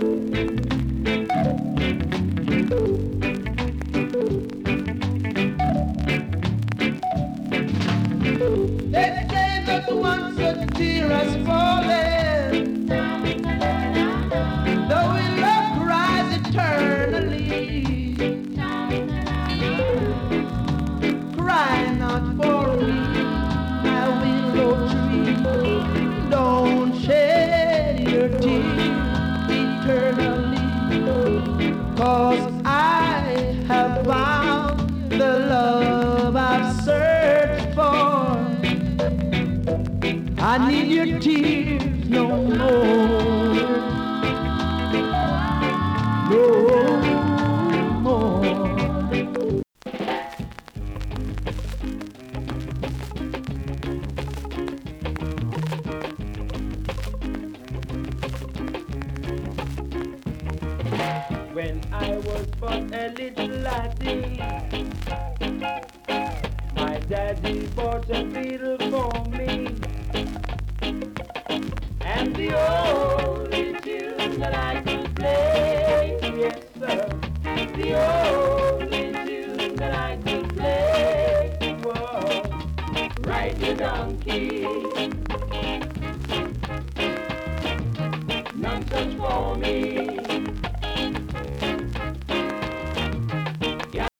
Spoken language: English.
They say that once a tear has fallen, though we love cries eternally. Cry not for me, my willow tree. Don't shed your tears eternally, 'cause I have found the love I've searched for. I need your tears no more, no more. When I was but a little laddie, my daddy bought a fiddle for me. And the only tune that I could play, yes sir, the only tune that I could play was Ride the Donkey. None such for me.